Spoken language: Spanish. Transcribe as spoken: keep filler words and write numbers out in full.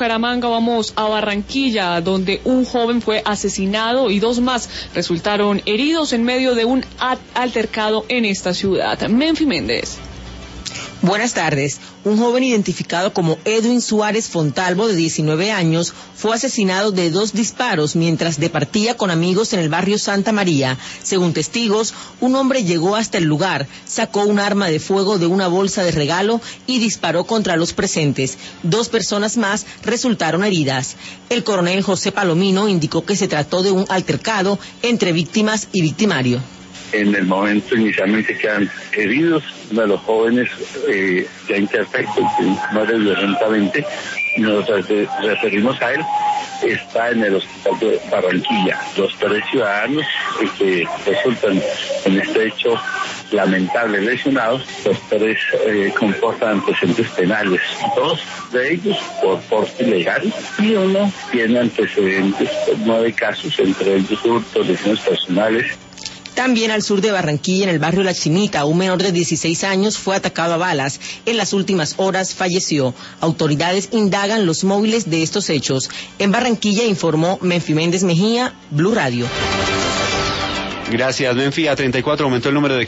Bucaramanga vamos a Barranquilla, donde un joven fue asesinado y dos más resultaron heridos en medio de un altercado en esta ciudad. Menfi Méndez. Buenas tardes. Un joven identificado como Edwin Suárez Fontalvo, de diecinueve años, fue asesinado de dos disparos mientras departía con amigos en el barrio Santa María. Según testigos, un hombre llegó hasta el lugar, sacó un arma de fuego de una bolsa de regalo y disparó contra los presentes. Dos personas más resultaron heridas. El coronel José Palomino indicó que se trató de un altercado entre víctimas y victimario. En el momento inicialmente quedan heridos, uno de los jóvenes eh, ya imperfecto, que muere violentamente, nos referimos a él, está en el hospital de Barranquilla. Los tres ciudadanos eh, que resultan en este hecho lamentable lesionados, los tres eh, comportan antecedentes penales, dos de ellos por porte ilegal y uno tiene antecedentes por nueve casos, entre ellos hurtos, lesiones personales. También al sur de Barranquilla, en el barrio La Chinita, un menor de dieciséis años fue atacado a balas. En las últimas horas falleció. Autoridades indagan los móviles de estos hechos. En Barranquilla informó Menfi Méndez Mejía, Blue Radio. Gracias, Menfi. A treinta y cuatro aumentó el número de